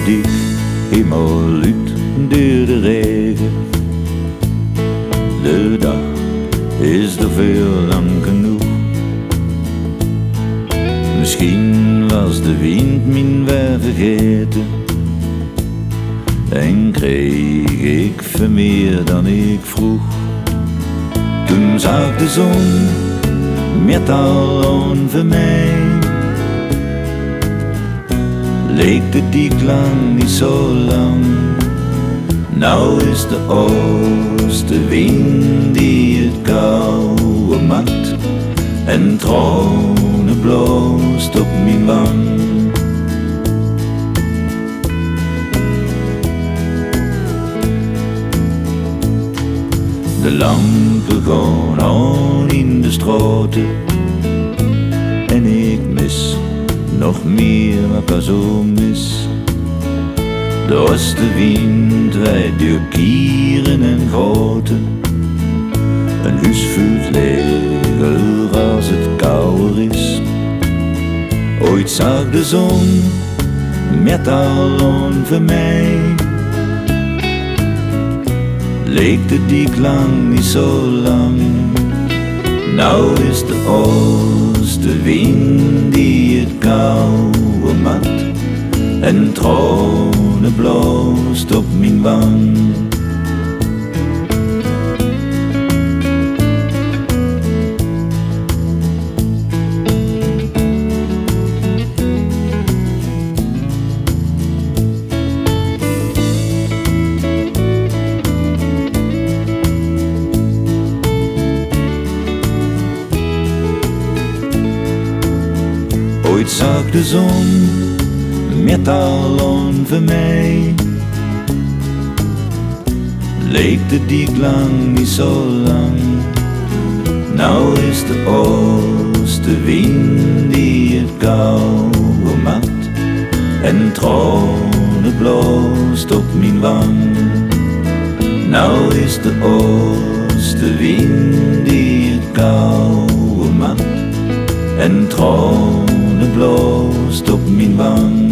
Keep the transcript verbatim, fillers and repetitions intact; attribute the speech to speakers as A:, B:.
A: dik, helemaal uit door de regen. De dag is er veel lang genoeg. Misschien was de wind min weer vergeten en kreeg ik veel meer dan ik vroeg. Toen zag de zon met al over mij, leek de diek lang niet zo lang. Nou is de oostenwind die het koude maakt en tranen bloost op mijn wang. De lampen gaan aan in de straten en ik mis nog meer wat ik zo mis. De oostenwind waait door kieren en goten, een huis voelt leger als het kouder is. Ooit zag de zon met al over mij, leek de diek lang niet zo lang. Nou is de oostenwind die het koude maakt en tranen bloost op mijn wang. Ooit zag de zon met al over mij, leek de diek lang niet zo lang. Nou is de oostenwind die het koude maakt en tranen bloost op mijn wang. Nou is de oostenwind die het koude maakt en tranen bloost op mijn wang.